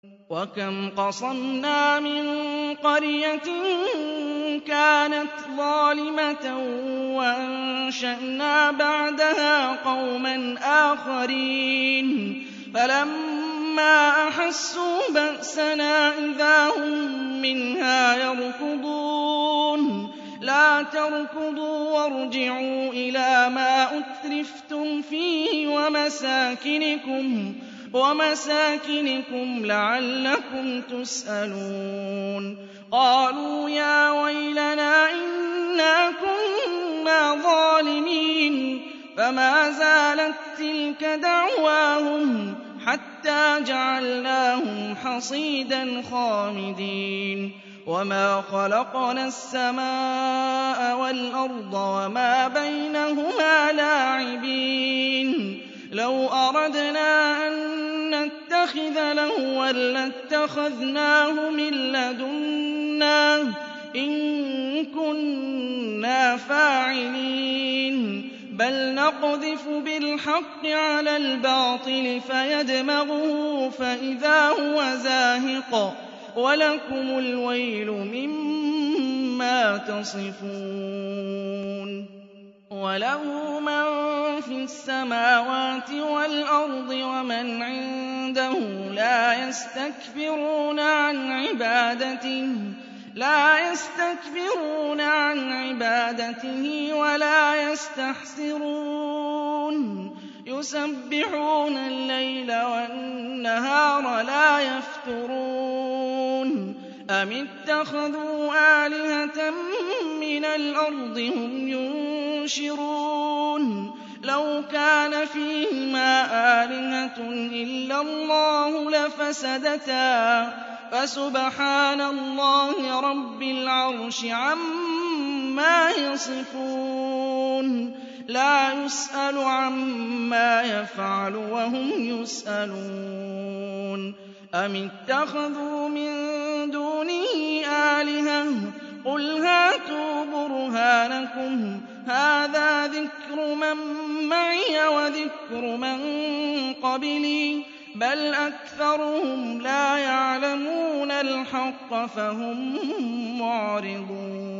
وَكَمْ قَصَمْنَا مِن قَرْيَةٍ كَانَتْ ظَالِمَةً وَأَنشَأْنَا بَعْدَهَا قَوْمًا آخَرِينَ فَلَمَّا أَحَسُّوا بَأْسَنَا إِذَا هُم مِّنْهَا يَرْكُضُونَ لَا تَرْكُضُوا وَارْجِعُوا إِلَىٰ مَا أُتْرِفْتُمْ فِيهِ وَمَسَاكِنِكُمْ لَعَلَّكُمْ تُسْأَلُونَ قَالُوا يَا وَيْلَنَا إِنَّا كُنَّا ظَالِمِينَ فَمَا زَالَت تِّلْكَ دَعْوَاهُمْ حَتَّىٰ جَعَلْنَاهُمْ حَصِيدًا خَامِدِينَ وَمَا خَلَقْنَا السَّمَاءَ وَالْأَرْضَ وَمَا بَيْنَهُمَا لَاعِبِينَ لَوْ أَرَدْنَا أَن نَّتَّخِذَ لَهْوًا لَّاتَّخَذْنَاهُ مِن لَّدُنَّا إِن كُنَّا فَاعِلِينَ بَلْ نَقْذِفُ بِالْحَقِّ عَلَى الْبَاطِلِ فَيَدْمَغُهُ فَإِذَا هُوَ زَاهِقٌ وَلَكُمُ الْوَيْلُ مِمَّا تَصِفُونَ وَلَهُ مَن فِي السَّمَاوَاتِ وَالْأَرْضِ وَمَنْ عِندَهُ لَا يَسْتَكْبِرُونَ عَنْ عِبَادَتِهِ وَلَا يَسْتَحْسِرُونَ يُسَبِّحُونَ اللَّيْلَ وَالنَّهَارَ لَا يَفْتُرُونَ أَمِ اتَّخَذُوا آلِهَةً مِّنَ الْأَرْضِ هُمْ يُنشِرُونَ لَوْ كَانَ فِيهِمَا آلِهَةٌ إِلَّا اللَّهُ لَفَسَدَتَا فَسُبْحَانَ اللَّهِ رَبِّ الْعَرْشِ عَمَّا يَصِفُونَ لَا يُسْأَلُ عَمَّا يَفْعَلُ وَهُمْ يُسْأَلُونَ أَمِ اتَّخَذُوا مِن دُونِهِ آلِهَةً قُلْ هَاتُوا بُرْهَانَكُمْ هَٰذَا ذِكْرُ مَن مَّعِيَ وَذِكْرُ مَن قَبْلِي بَلْ أَكْثَرُهُمْ لَا يَعْلَمُونَ الْحَقَّ فَهُم مُّعْرِضُونَ